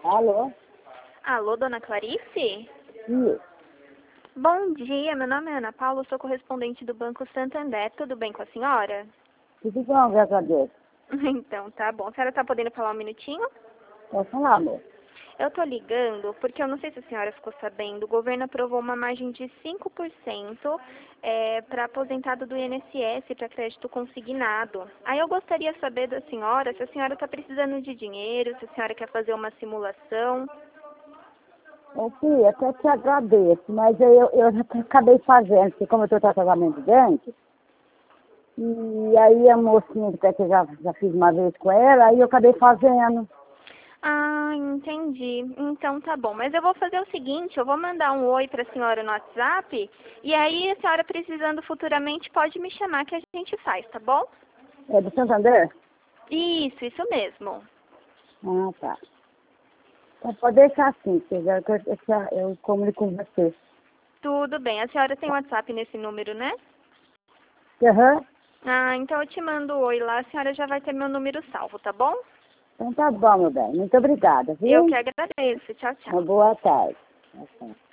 Alô? Alô, dona Clarice? Isso. Bom dia, meu nome é Ana Paula, sou correspondente do Banco Santander. Tudo bem com a senhora? Tudo bom, graças a Deus. Então, tá bom. A senhora tá podendo falar um minutinho? Posso falar, amor? Eu tô ligando porque eu não sei se a senhora ficou sabendo, o governo aprovou uma margem de 5% para aposentado do INSS para crédito consignado. Aí eu gostaria de saber da senhora se a senhora está precisando de dinheiro, se a senhora quer fazer uma simulação. Ô, filha, até te agradeço, mas eu já acabei fazendo, porque como eu estou tratamento grande, e aí a mocinha que até que eu já fiz uma vez com ela, aí eu acabei fazendo. Ah, entendi. Então tá bom. Mas eu vou fazer o seguinte, eu vou mandar um oi para a senhora no WhatsApp e aí a senhora precisando futuramente pode me chamar que a gente faz, tá bom? É do Santander? Isso mesmo. Ah, tá. Então pode deixar assim, que eu comunico com você. Tudo bem. A senhora tem WhatsApp nesse número, né? Aham. Ah, então eu te mando um oi lá, a senhora já vai ter meu número salvo, tá bom? Então tá bom, meu bem. Muito obrigada, Eu viu? que agradeço. Tchau, Uma tchau. boa tarde. Tchau, tchau.